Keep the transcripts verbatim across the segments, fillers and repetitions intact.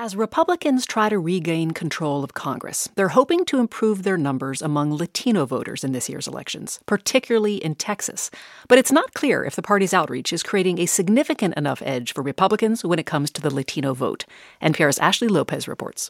As Republicans try to regain control of Congress, they're hoping to improve their numbers among Latino voters in this year's elections, particularly in Texas. But it's not clear if the party's outreach is creating a significant enough edge for Republicans when it comes to the Latino vote. N P R's Ashley Lopez reports.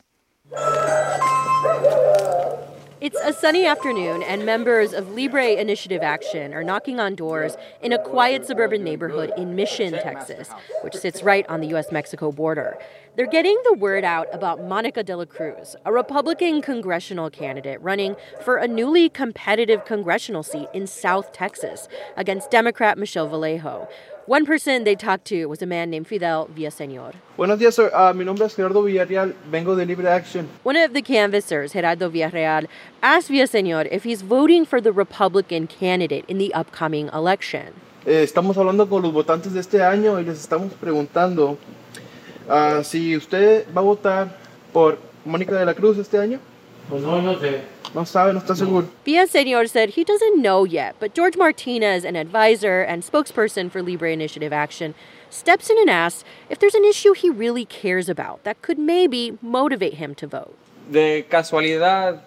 It's a sunny afternoon, and members of Libre Initiative Action are knocking on doors in a quiet suburban neighborhood in Mission, Texas, which sits right on the U S Mexico border. They're getting the word out about Monica de la Cruz, a Republican congressional candidate running for a newly competitive congressional seat in South Texas against Democrat Michelle Vallejo. One person they talked to was a man named Fidel Villaseñor. Buenos días, sir. Uh, mi nombre es Gerardo Villarreal. Vengo de Libre Action. One of the canvassers, Gerardo Villarreal, asked Villaseñor if he's voting for the Republican candidate in the upcoming election. Eh, estamos hablando con los votantes de este año y les estamos preguntando uh, si usted va a votar por Mónica de la Cruz este año. Pues no, no sé. No sabe, no está seguro. Villaseñor said he doesn't know yet, but George Martinez, an advisor and spokesperson for Libre Initiative Action, steps in and asks if there's an issue he really cares about that could maybe motivate him to vote. De casualidad,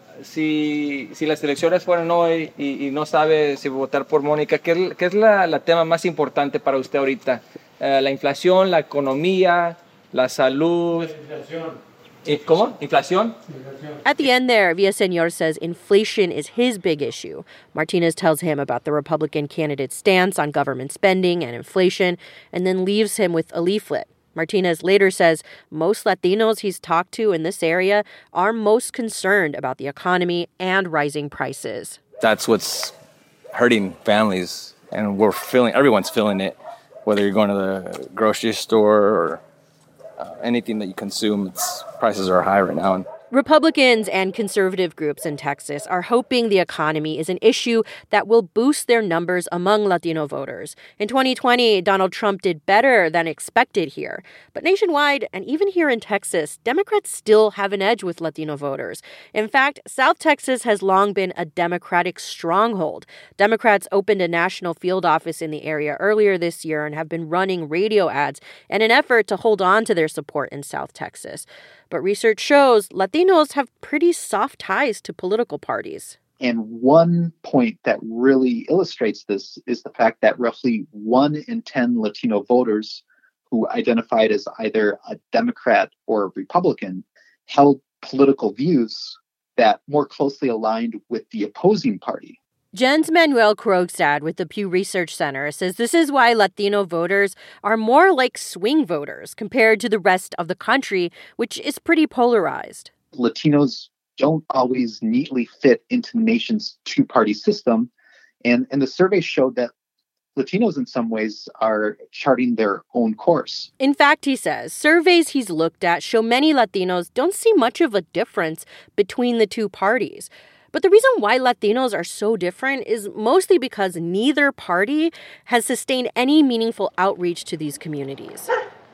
si, si las elecciones fueran hoy y, y no sabe si votar por Mónica, ¿qué, qué es la, la tema más importante para usted ahorita? Uh, la inflación, la economía, la salud. La inflación. ¿Cómo? ¿Inflación? At the end there, Villaseñor says inflation is his big issue. Martinez tells him about the Republican candidate's stance on government spending and inflation, and then leaves him with a leaflet. Martinez later says most Latinos he's talked to in this area are most concerned about the economy and rising prices. That's what's hurting families, and we're feeling, everyone's feeling it, whether you're going to the grocery store or Uh, anything that you consume, its prices are high right now. Republicans and conservative groups in Texas are hoping the economy is an issue that will boost their numbers among Latino voters. In twenty twenty, Donald Trump did better than expected here. But nationwide, and even here in Texas, Democrats still have an edge with Latino voters. In fact, South Texas has long been a Democratic stronghold. Democrats opened a national field office in the area earlier this year and have been running radio ads in an effort to hold on to their support in South Texas. But research shows Latinos have pretty soft ties to political parties. And one point that really illustrates this is the fact that roughly one in ten Latino voters who identified as either a Democrat or a Republican held political views that more closely aligned with the opposing party. Jens Manuel Krogstad with the Pew Research Center says this is why Latino voters are more like swing voters compared to the rest of the country, which is pretty polarized. Latinos don't always neatly fit into the nation's two-party system. And, and the survey showed that Latinos in some ways are charting their own course. In fact, he says, surveys he's looked at show many Latinos don't see much of a difference between the two parties. But the reason why Latinos are so different is mostly because neither party has sustained any meaningful outreach to these communities.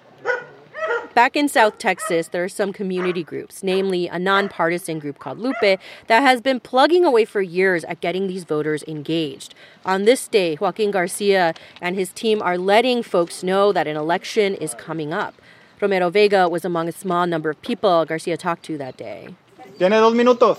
Back in South Texas, there are some community groups, namely a nonpartisan group called Lupe, that has been plugging away for years at getting these voters engaged. On this day, Joaquin Garcia and his team are letting folks know that an election is coming up. Romero Vega was among a small number of people Garcia talked to that day. Tiene dos minutos.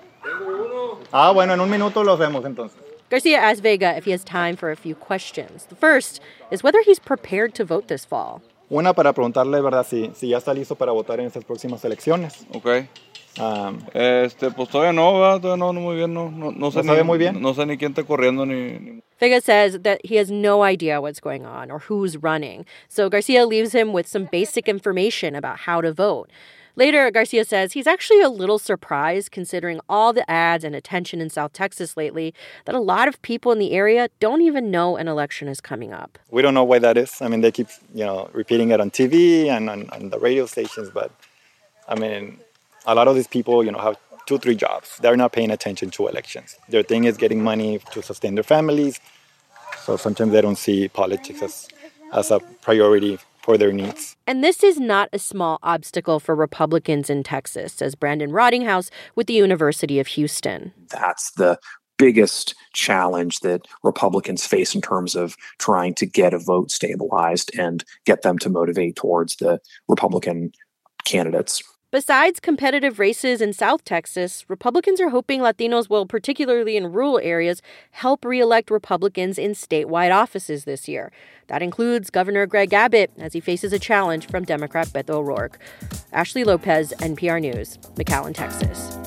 Ah, bueno, en un minuto los vemos entonces. Garcia asked Vega if he has time for a few questions. The first is whether he's prepared to vote this fall. Una para preguntarle, ¿verdad? Si, si ya está listo para votar en estas próximas elecciones. Ok. Um, este, pues todavía no, ¿verdad? Todavía no, no muy bien, no, no, no sé ¿no sabe ni, muy bien? No sé ni quién está corriendo ni, ni... Vega says that he has no idea what's going on or who's running. So Garcia leaves him with some basic information about how to vote. Later, Garcia says he's actually a little surprised, considering all the ads and attention in South Texas lately, that a lot of people in the area don't even know an election is coming up. We don't know why that is. I mean, they keep, you know, repeating it on T V and on, on the radio stations, but I mean, a lot of these people, you know, have two, three jobs. They're not paying attention to elections. Their thing is getting money to sustain their families, so sometimes they don't see politics as, as a priority for their needs. And this is not a small obstacle for Republicans in Texas, says Brandon Rottinghouse with the University of Houston. That's the biggest challenge that Republicans face in terms of trying to get a vote stabilized and get them to motivate towards the Republican candidates. Besides competitive races in South Texas, Republicans are hoping Latinos will, particularly in rural areas, help re-elect Republicans in statewide offices this year. That includes Governor Greg Abbott, as he faces a challenge from Democrat Beto O'Rourke. Ashley Lopez, N P R News, McAllen, Texas.